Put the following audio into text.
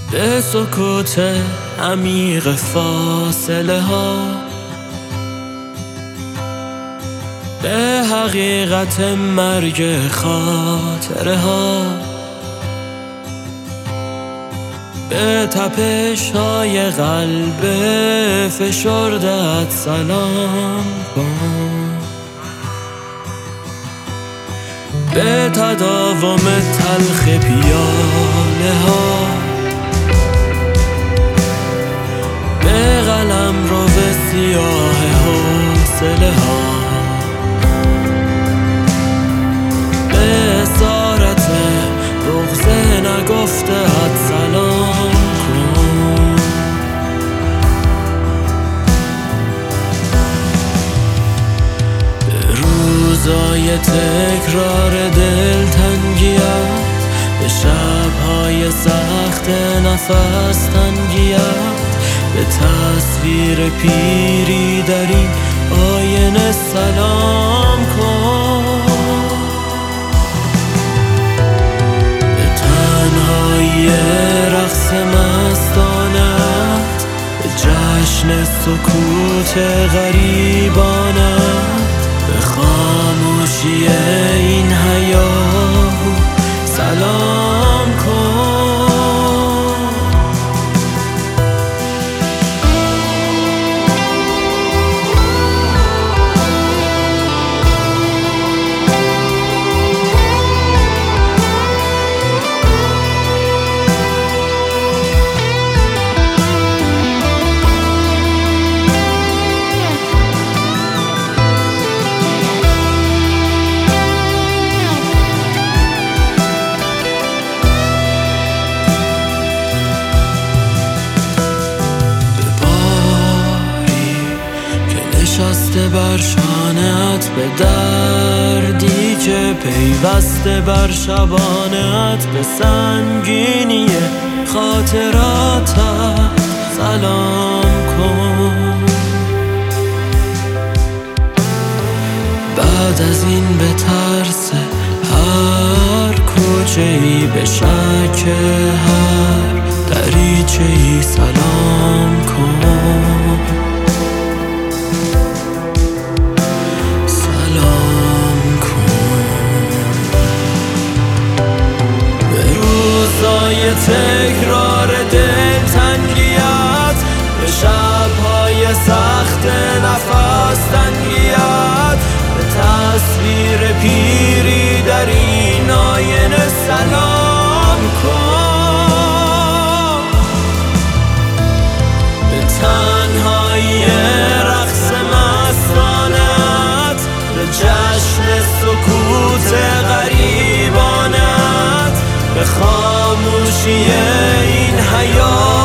به سکوت عمیق فاصله ها، به حقیقت مرگ خاطره ها، به تپش های قلب فشردت سلام کن، به تداوم تلخ پیاله ها، به قلم رو به سیاه حوصله ها، به اسارت بغض نگفته ات سلام کن. به روزای تکرار دلتنگیت، به شبهای سخت نفس تنگیت، به تصویر پیری در این آینه سلام کن. به تنهایی رقص مستانت، به جشن سکوت غریبانت، به خاموشی این حیاهو سلام کن. نشسته بر شانه‌ات، به دردی که پیوسته بر شبانه‌ات، به سنگینی خاطراتت سلام کن. بعد از این به ترس هر کوچه‌ای، به شک هر دریچه‌ای سلام کن. تکرار دلتنگیت، به شبهای سخت نفس تنگیت، به تصویر پیری در این آینه سلام کن. به تنهایی رقص مستانت، به جشن سکوت غریبانت، به خاموشی این حیات